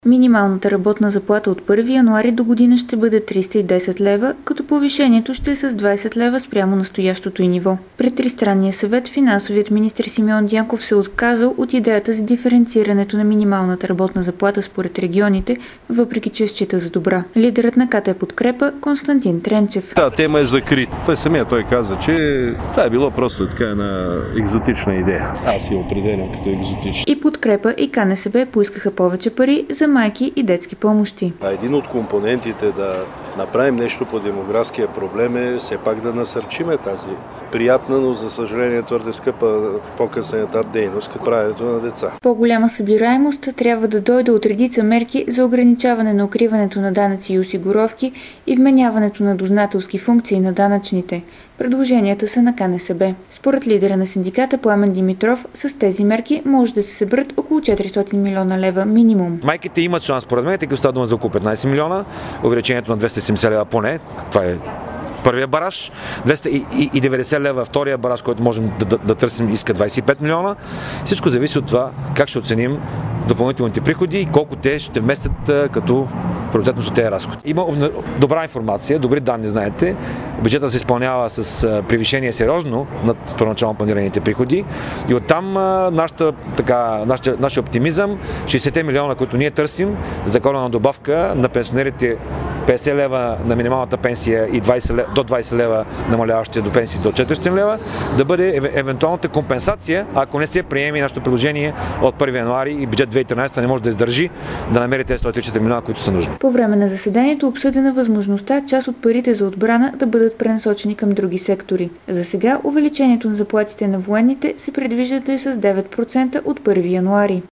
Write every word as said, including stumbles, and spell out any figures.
Минималната работна заплата от първи януари до година ще бъде триста и десет лева, като повишението ще е с двадесет лева спрямо настоящото й ниво. Пред Тристранния съвет финансовият министър Симеон Дянков се отказал от идеята за диференцирането на минималната работна заплата според регионите, въпреки че счита за добра. Лидерът на КТ Подкрепа Константин Тренчев. Та тема е закрита. Той самия той каза, че това е било просто така една екзотична идея. Аз я определям като екзотична. И Подкрепа и КНСБ поискаха повече пари за майки и детски помощи. А един от компонентите да направим нещо по демографския проблем е все пак да насърчиме тази приятна, но за съжаление твърде скъпа по-късен етап дейност, като правенето на деца. По-голяма събираемост трябва да дойде от редица мерки за ограничаване на укриването на данъци и осигуровки и вменяването на дознателски функции на данъчните. Предложенията са на КНСБ. Според лидера на синдиката Пламен Димитров, с тези мерки може да се съберат около четиристотин милиона лева минимум. Майките имат шанс, според мен, тъй като става дума за около петнадесет милиона, увеличението на двеста и седемдесет лева поне, това е първия бараж, двеста и деветдесет лева втория бараж, който можем да, да, да търсим, иска двадесет и пет милиона. Всичко зависи от това как ще оценим допълнителните приходи и колко те ще вместят като приоритетност от тези разходи. Има добра информация, добри данни, знаете. Бюджетът се изпълнява с превишение сериозно над първоначално планираните приходи и оттам нашата, така, нашия, нашия оптимизъм, шейсет милиона, които ние търсим, законна добавка на пенсионерите, петдесет лева на минималната пенсия и двадесет лева, до двадесет лева намаляващия до пенсии до четиристотин лева, да бъде ев- евентуалната компенсация, ако не се приеме нашето предложение от първи януари и бюджет две хиляди и тринадесета не може да издържи, да намери тези сто и четири милиона, които са нужни. По време на заседанието обсъдена възможността част от парите за отбрана да бъдат пренасочени към други сектори. За сега увеличението на заплатите на военните се предвижда да е с девет процента от първи януари.